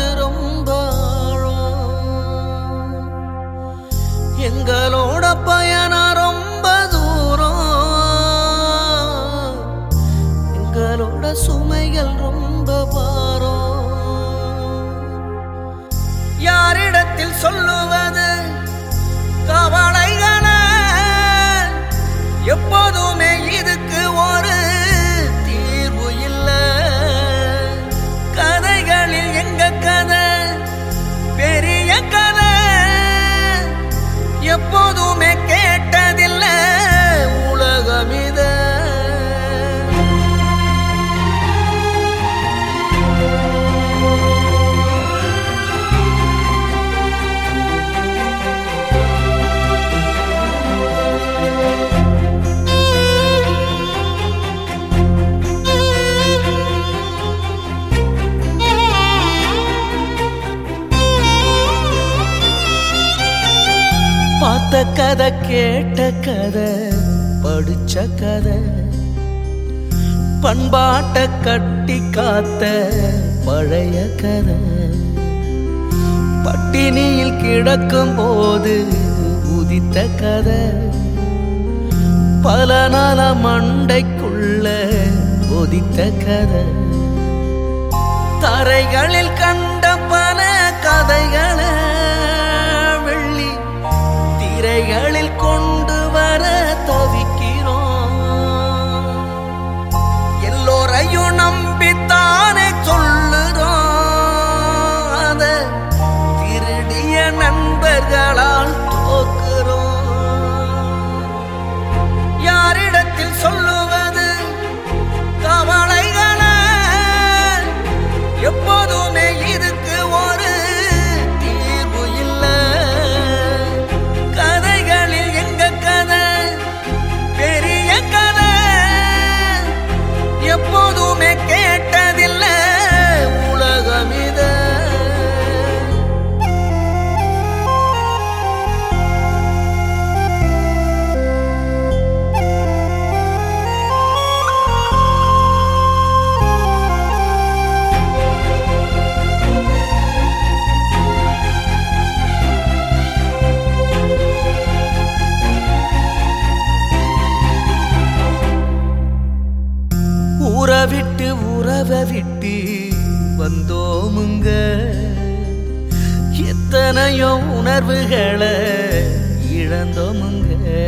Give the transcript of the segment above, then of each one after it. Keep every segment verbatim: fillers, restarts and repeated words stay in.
ரொம்ப எங்களோட பயணம் ரொம்ப தூரம், எங்களோட சுமைகள் ரொம்ப பாரம். யாரிடத்தில் சொல்லுவது கவலைகளை? எப்போதுமே இதுக்கு ஒரு தீர்வு இல்லை. கதைகளில் எங்க கதை பெரிய கதை, எப்போதுமே கேட்டதில்லை உலகம் இது. பார்த்த கதை கேட்ட கதை படிச்ச கதை, பண்பாட்டை கட்டி காத்த பழைய கதை. பட்டினியில் கிடக்கும் போது உதித்த கதை, பல நாள மண்டைக்குள்ள ஒதித்த கதை. தரைகளில் கண்ட பல கதைகளை வெள்ளி திரைகளில் கொண்டு வர தவிக்கிறோம். எல்லோரையும் நம்பித்தானே சொல்லுறோம், அத திருடிய நண்பர்களால் தோக்குறோம். யாரிடத்தில் சொல்லுவது கவலைகளை? எப்போதுமே இதுக்கு ஒரு தீர்வு இல்லை. கதைகளில் எங்க கதை பெரிய கதை, எப்போதுமே கேட்டதில்லை உலகம் இது. ஊரை விட்டு உறவை விட்டு வந்தோமுங்க, எத்தனையோ உணர்வுகளை இழந்தோமுங்க.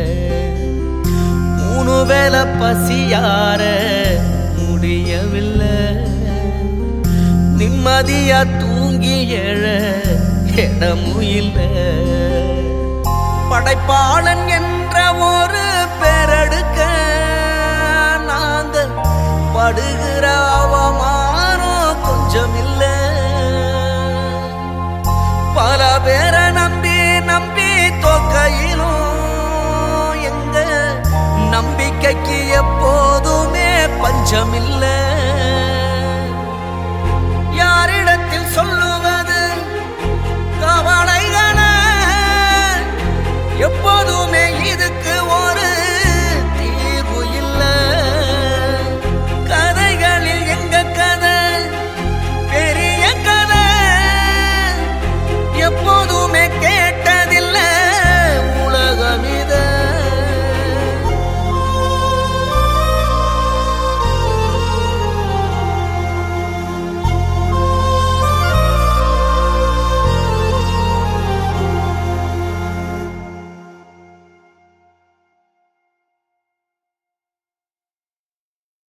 மூணு வேளை பசியார முடியவில்லை, நிம்மதியா தூங்கி எழ இடமும் இல்லை. படைப்பாளன் என்ற ஒரு பெறெடுக்க நாங்க படுகிற அவமானம் கொஞ்சம் இல்லை. பல பேரை நம்பி நம்பி தோக்கையிலும் எங்க நம்பிக்கைக்கு எப்போதுமே பஞ்சம் இல்லை.